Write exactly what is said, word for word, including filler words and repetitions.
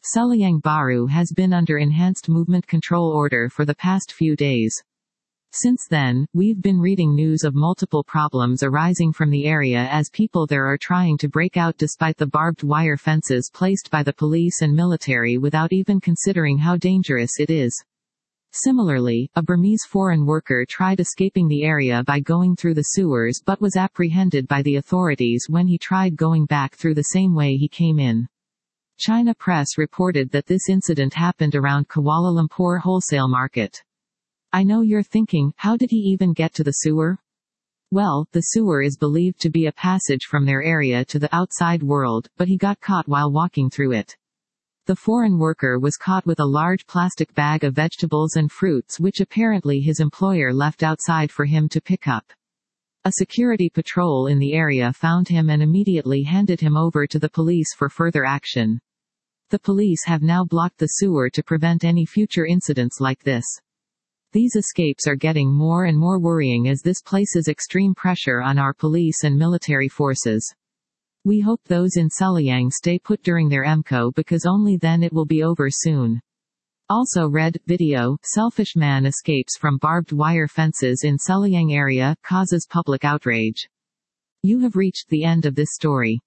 Seliang Baru has been under enhanced movement control order for the past few days. Since then, we've been reading news of multiple problems arising from the area as people there are trying to break out despite the barbed wire fences placed by the police and military without even considering how dangerous it is. Similarly, a Burmese foreign worker tried escaping the area by going through the sewers but was apprehended by the authorities when he tried going back through the same way he came in. China press reported that this incident happened around Kuala Lumpur wholesale market. I know you're thinking, how did he even get to the sewer? Well, the sewer is believed to be a passage from their area to the outside world, but he got caught while walking through it. The foreign worker was caught with a large plastic bag of vegetables and fruits which apparently his employer left outside for him to pick up. A security patrol in the area found him and immediately handed him over to the police for further action. The police have now blocked the sewer to prevent any future incidents like this. These escapes are getting more and more worrying as this places extreme pressure on our police and military forces. We hope those in Seliang stay put during their M C O because only then it will be over soon. Also read, video, selfish man escapes from barbed wire fences in Seliang area, causes public outrage. You have reached the end of this story.